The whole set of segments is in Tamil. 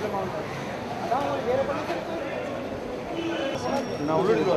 நான் உள்ளிட்டு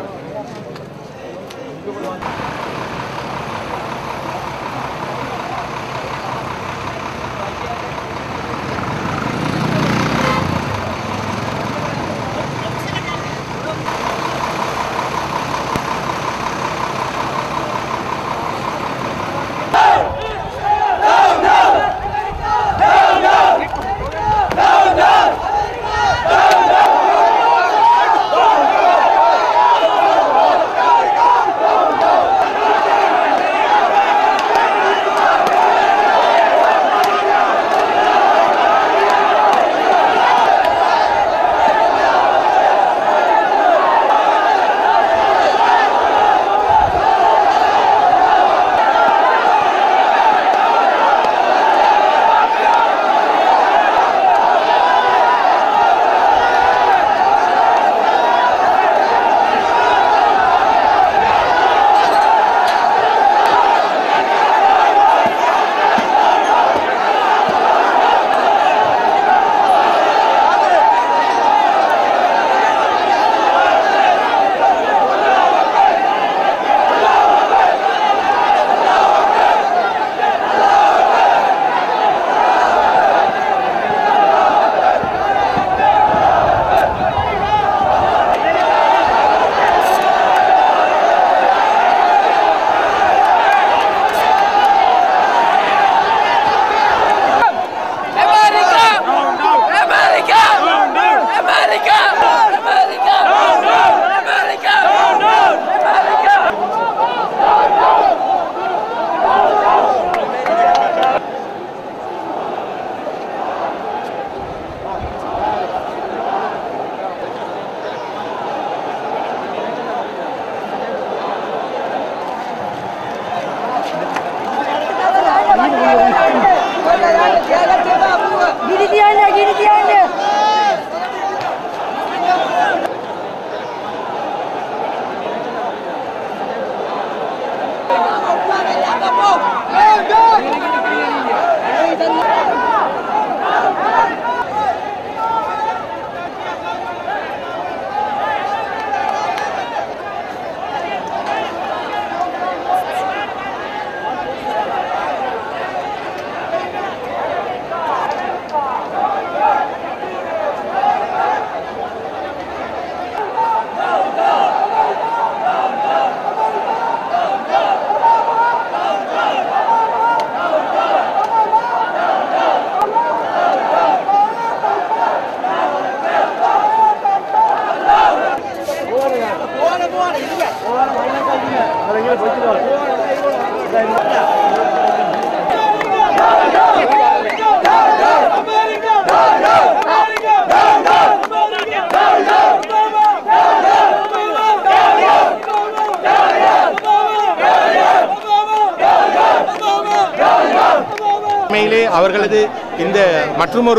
அவர்களது இந்த மற்றொரு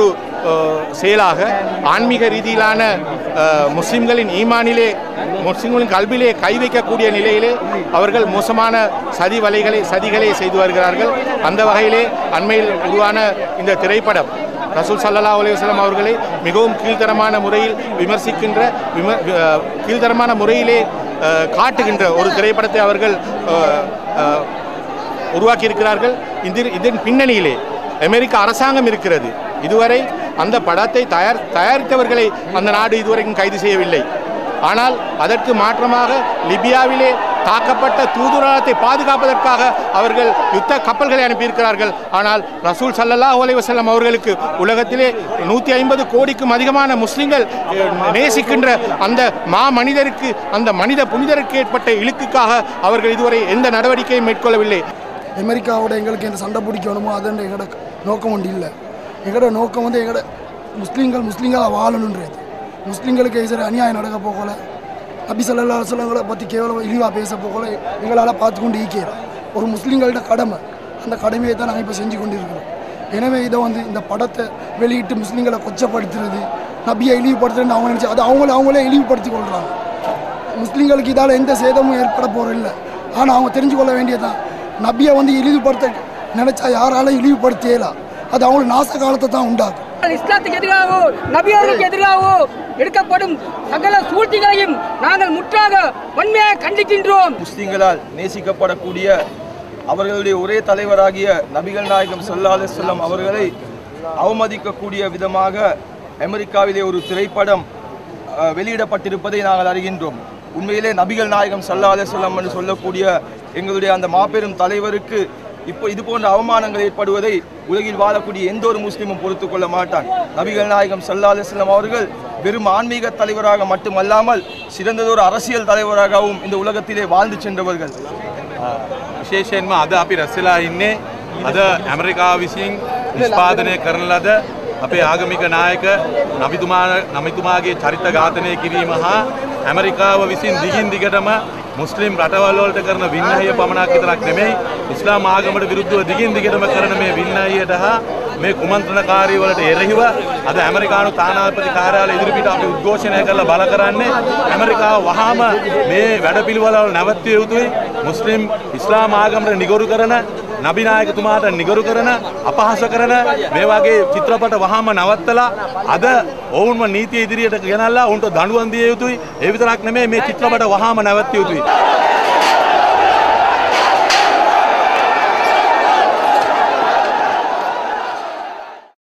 செயலாக ஆன்மீக ரீதியிலான முஸ்லிம்களின் ஈமானிலே முஸ்லிம்களின் கல்வியிலே கை வைக்கக்கூடிய நிலையிலே அவர்கள் மோசமான சதிகளை செய்து வருகிறார்கள். அந்த வகையிலே அண்மையில் உருவான இந்த திரைப்படம் ரசூல் ஸல்லல்லாஹு அலைஹி வஸல்லம் அவர்களை மிகவும் கீழ்த்தரமான முறையில் விமர்சிக்கின்ற கீழ்த்தரமான முறையிலே காட்டுகின்ற ஒரு திரைப்படத்தை அவர்கள் உருவாக்கியிருக்கிறார்கள். இதன் பின்னணியிலே அமெரிக்க அரசாங்கம் இருக்கிறது. இதுவரை அந்த படத்தை தயாரித்தவர்களை அந்த நாடு இதுவரைக்கும் கைது செய்யவில்லை. ஆனால் அதற்கு மாற்றமாக லிபியாவிலே தாக்கப்பட்ட தூதுவரத்தை பாதுகாப்பதற்காக அவர்கள் யுத்த கப்பல்களை அனுப்பியிருக்கிறார்கள். ஆனால் ரசூல் ஸல்லல்லாஹு அலைஹி வஸல்லம் அவர்களுக்கு உலகத்திலே 150 கோடிக்கும் அதிகமான முஸ்லிம்கள் நேசிக்கின்ற அந்த மனிதருக்கு, அந்த மனித புனிதருக்கு ஏற்பட்ட இழுக்குக்காக அவர்கள் இதுவரை எந்த நடவடிக்கையும் மேற்கொள்ளவில்லை. அமெரிக்காவோட எங்களுக்கு எந்த சண்டை பிடிக்கணுமோ அதுன்ற எங்களோட நோக்கம் ஒன்று இல்லை. எங்களோட நோக்கம் வந்து எங்களோட முஸ்லீம்களாக வாழணுன்றது. முஸ்லீம்களுக்கு எதிர அநியாயம் நடக்க போகல, நபி ஸல்லல்லாஹு அலைஹி வஸல்லம் பற்றி கேவலம் இழிவாக பேச போகல எங்களால் பார்த்து கொண்டு ஈக்கிறோம். ஒரு முஸ்லீம்களோட கடமை, அந்த கடமையை தான் நாங்கள் இப்போ செஞ்சு கொண்டு இருக்கிறோம். எனவே இதை வந்து இந்த படத்தை வெளியிட்டு முஸ்லீம்களை கொச்சப்படுத்துறது, நபியை இழிவுபடுத்துறதுன்னு அவங்க நினச்சி அதை அவங்களே இழிவுபடுத்தி கொள்கிறாங்க. முஸ்லீம்களுக்கு இதால் எந்த சேதமும் ஏற்பட போகிறதில்லை. ஆனால் அவங்க தெரிஞ்சு கொள்ள வேண்டியதான், நபியை வந்து இழிவுபடுத்த நினச்சா யாராலும் இழிவுபடுத்தியலாம், அது அவங்களுக்கு நாச காலத்தை தான் உண்டாகும். எங்கள் இஸ்லாத்துக்கு எதிராகவோ நபி அவர்களுக்கு எதிராகவோ எடுக்கப்படும் சகல சூழ்ச்சிகளையும் நாங்கள் முற்றாக வன்மையாக கண்டிக்கின்றோம். முஸ்லிம்களால் நேசிக்கப்படக்கூடிய அவர்களுடைய ஒரே தலைவராகிய நபிகள் நாயகம் ஸல்லல்லாஹு அலைஹி வஸல்லம் அவர்களை அவமதிக்கக்கூடிய விதமாக அமெரிக்காவிலே ஒரு திரைப்படம் வெளியிடப்பட்டிருப்பதை நாங்கள் அறிகின்றோம். உண்மையிலே நபிகள் நாயகம் ஸல்லல்லாஹு அலைஹி வஸல்லம் என்று சொல்லக்கூடிய எங்களுடைய அந்த மாபெரும் தலைவருக்கு இப்போ இது போன்ற அவமானங்கள் ஏற்படுவதை உலகில் வாழக்கூடிய எந்த ஒரு முஸ்லீமும் பொறுத்து கொள்ள மாட்டான். நபிகள் நாயகம் ஸல்லல்லாஹு அலைஹி வஸல்லம் அவர்கள் வெறும் ஆன்மீக தலைவராக மட்டுமல்லாமல் சிறந்ததொரு அரசியல் தலைவராகவும் இந்த உலகத்திலே வாழ்ந்து சென்றவர்கள். විශේෂයෙන්ම අද අපි රැස්ලා ඉන්නේ අද ඇමරිකාව විසින් නිෂ්පාදනය කරන ලද අපේ ආගමික නායක නබිතුමාගේ චරිත ඝාතනය කිරීම හා ඇමරිකාව විසින් දිගින් දිගටම මුස්ලිම් රටවල් වලට කරන වින්නහය පමණක් විතරක් නෙමෙයි ඉස්ලාම් ආගමට විරුද්ධව දිගින් දිගටම කරන මේ වින්නහයට හා මේ කුමන්ත්‍රණකාරී වලට එරෙහිව අද ඇමරිකානු තානාපති කාර්යාලය ඉදිරිපිට අපි උද්ඝෝෂණය කරලා බල කරන්නේ ඇමරිකාව වහාම මේ වැඩපිළිවෙළවල නැවැත්විය යුතුයි. මුස්ලිම් ඉස්ලාම් ආගමට නිගරු කරන නබි නායකතුමාට නිගරු කරන අපහාස කරන මේ වගේ චිත්‍රපට වහාම නවත්තලා අද ඔවුන්ව නීතිය ඉදිරියට ගෙනල්ලා උන්ට දඬුවම් දිය යුතුයි. ඒ විතරක් නෙමෙයි මේ චිත්‍රපට වහාම නැවැත්විය යුතුයි.